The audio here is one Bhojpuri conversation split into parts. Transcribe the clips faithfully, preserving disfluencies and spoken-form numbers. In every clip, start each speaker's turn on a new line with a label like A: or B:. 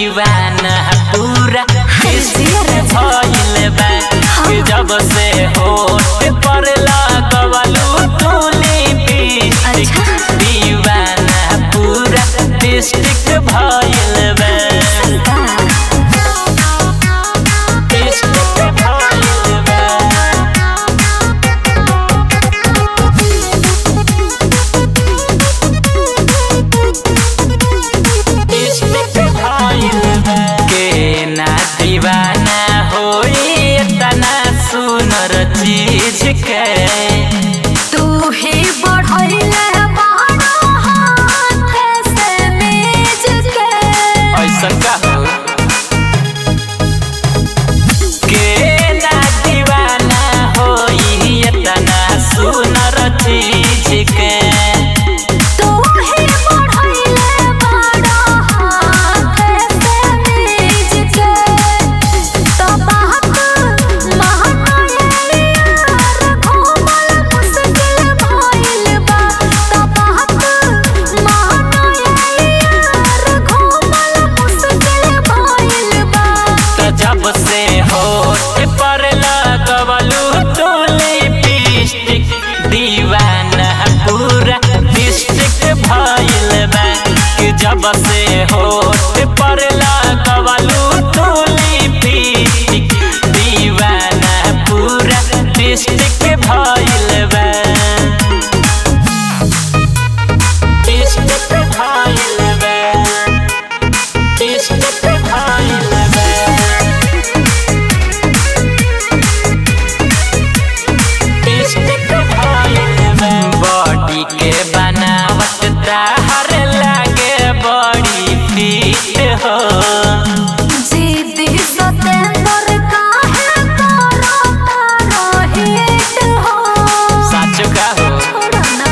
A: दीवाना पूरा डिस्ट्रिक्ट भइल बा कि जब से होठ पर लगवलू तू लिपस्टिक दीवाना पूरा डिस्ट्रिक्ट भइल बा दीवाना होई इतना सुनर चीज के
B: तू ही बढ़इले बाड़ा हाथ से मेज के
A: ऐसन का हो के ना दीवाना होई इतना सुनर चीज के
B: तू ही बढ़इले बाड़ा हाथ से मेज के तो बात महनाए यार घूमल मुश्किल भइल बा तो बात महनाए यार घूमल मुश्किल भइल बा
A: तो जब से होठ पर लगवलू तू लिपस्टिक दीवाना पूरा डिस्ट्रिक्ट भइल बा कि जब से होठ पर लगवलू तू लिपस्टिक दीवाना पूरा डिस्ट्रिक्ट भइल बा डिस्ट्रिक्ट भइल बा डिस्ट्रिक्ट भइल बा बॉडी के बनावट ताहर लागे बड़ी फिट हो
B: जीदी सतेंद्र काहे करो तारो हिट हो
A: सच का हो
B: छोड़ो ना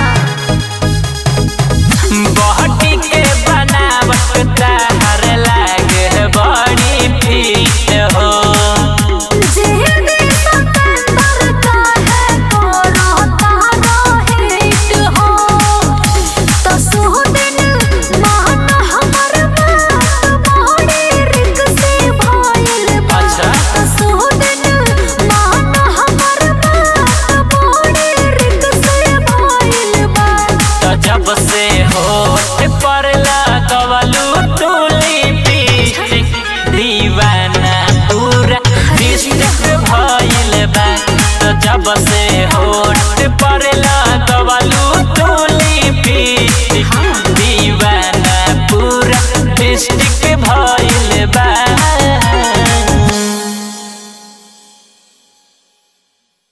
A: बॉडी के बनावट ताहर लागे बड़ी फिट हो
B: जीदी सतेंद्र काहे करो तारो हिट हो तो सुदिन मान हमर बात बड़ी रिक्सी भइल बा
A: अच्छा
B: तो सुदिन मान हमर बात बड़ी रिक्सी भइल बा
A: तो जब से होठ पर लगवलू तू लिपस्टिक दीवाना पूरा डिस्ट्रिक्ट भइल बा तो जब से होठ पर